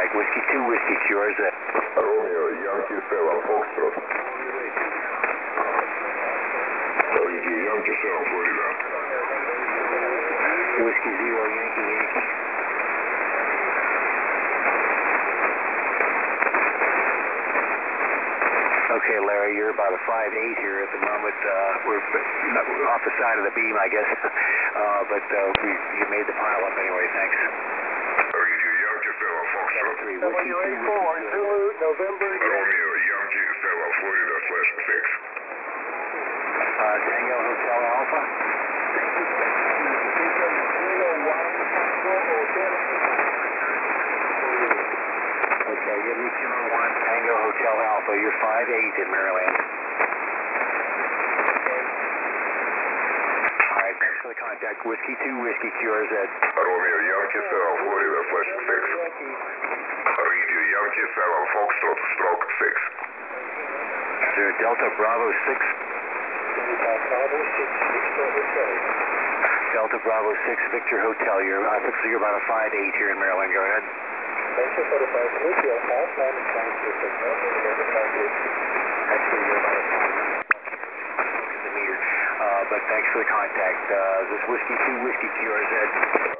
contact. Whiskey 2, Whiskey QRZ. Romeo, Yankee 7, Foxtrot. Yankee 7, Florida. Whiskey 0, Yankee, Yankee. Okay, Larry, you're about a 5'8" here at the moment. We're off the side of the beam, I guess. But you made the pile up anyway, thanks. Yankee 7, Foxtrot. W84, Zulu, November. Romeo, Yankee 7, Florida /6. Tango Hotel Alpha. Okay, give me 201 Tango Hotel Alpha. You're 5'8" in Maryland. All right, thanks for the contact. Whiskey 2, Whiskey QRZ. Romeo, Yankee 7, Florida /6. Radio Yankee 7, Foxtrot, stroke 6. Delta Bravo 6. Delta Bravo 6, Victor Hotel. You're about a 5'8" here in Maryland. Go ahead. Actually, you're about a 5'9" the meter. But thanks for the contact. This is Whiskey 2, Whiskey QRZ.